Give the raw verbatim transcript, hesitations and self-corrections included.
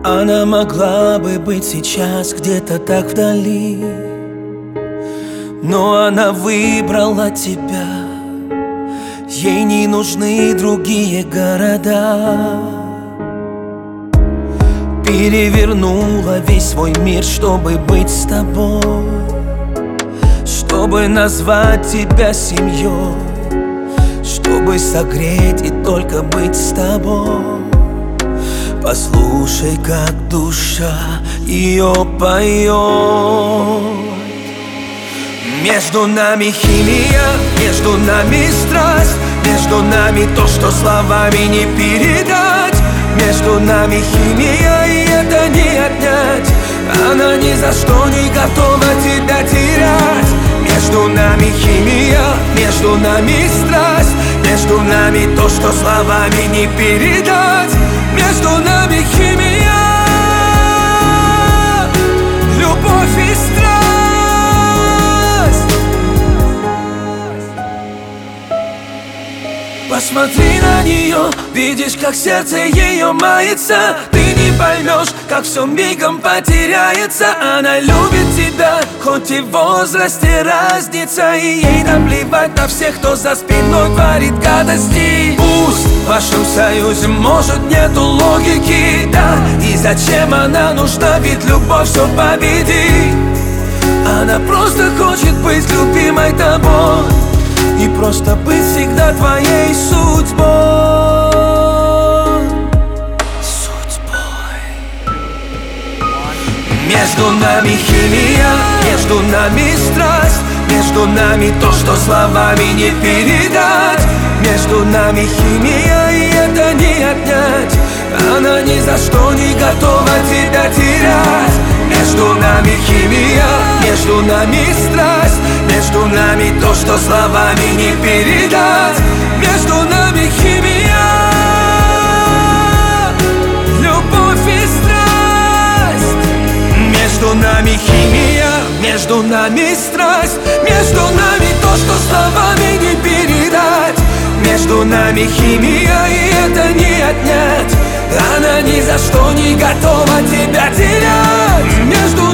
Она могла бы быть сейчас где-то так вдали, но она выбрала тебя. Ей не нужны другие города. Перевернула весь свой мир, чтобы быть с тобой, чтобы назвать тебя семьей, чтобы согреть и только быть с тобой. Послушай, как душа ее поет. Между нами химия, между нами страсть, между нами то, что словами не передать. Между нами химия, и это не отнять. Она ни за что не готова тебя терять. Между нами химия, между нами страсть, между нами то, что словами не передать. Между нами химия, любовь и страсть. Посмотри на нее, видишь, как сердце ее мается. Ты не поймешь, как все мигом потеряется. Она любит тебя, хоть и в возрасте разница, и ей наплевать на всех, кто за спиной творит гадости. Пусть в вашем союзе, может, нету логики, да, и зачем она нужна, ведь любовь все победит. Она просто хочет быть любимой тобой и просто быть всегда твоей судьбой. Судьбой. Между нами химия, между нами страсть, между нами то, что словами не передать. Между нами химия, и это не отнять. Она ни за что не готова тебя терять. Между нами химия, между нами страсть, между нами то, что словами не передать. Между нами химия, любовь и страсть. Между нами химия, между нами страсть, между нами то, что словами не передать. Между нами химия, и это не отнять. Она ни за что не готова тебя терять. Между